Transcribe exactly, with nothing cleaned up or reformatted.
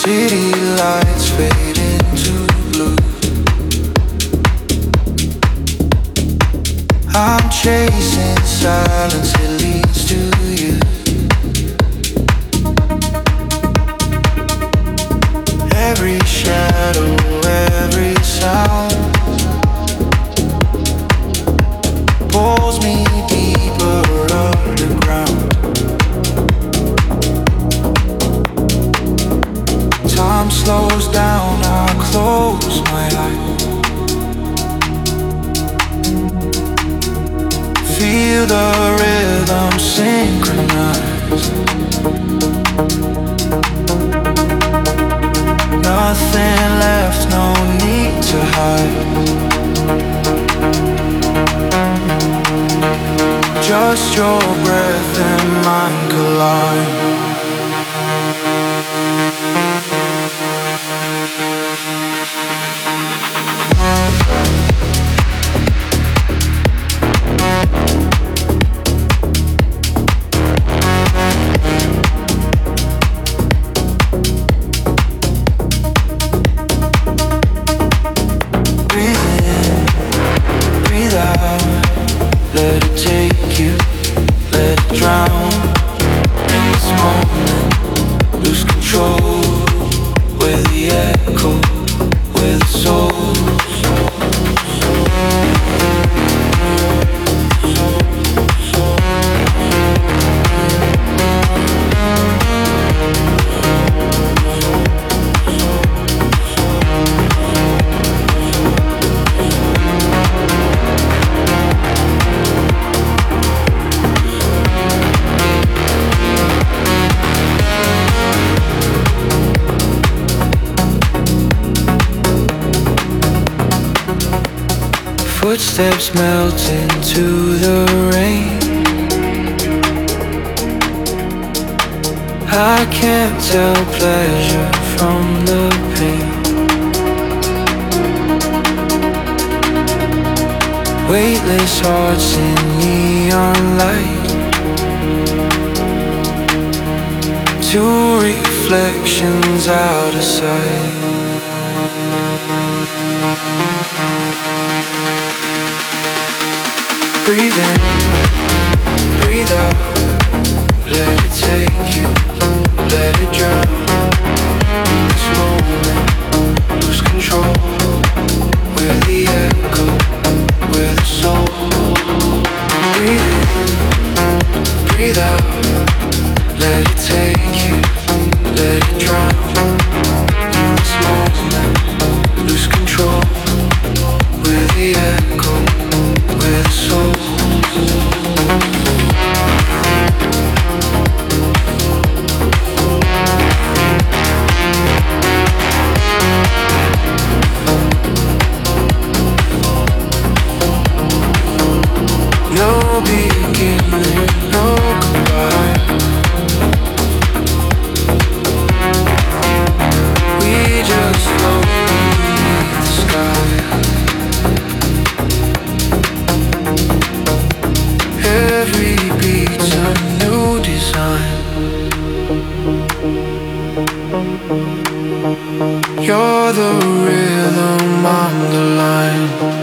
City lights fade into blue. I'm chasing silence, it leads to you. Every shadow, every sound pulls me deeper underground. Time slows down, I close my eyes. Feel the rhythm synchronize. Nothing left, no need to hide. Just your breath and mine collide. Let it take you, let it drown. In this moment, lose control. With the echo, with the soul. Footsteps melt into the rain. I can't tell pleasure from the pain. Weightless hearts in neon light. Two reflections out of sight. Breathe in, breathe out. Let it take you, let it drown. In this moment, lose control. With the echo, with the soul. Breathe in, breathe out. Let it take you, let it drown. In this moment, lose control. With the echo, with the soul. No beginning, no goodbye. We just float beneath the sky. Every beat's a new design. You're the rhythm, I'm the line.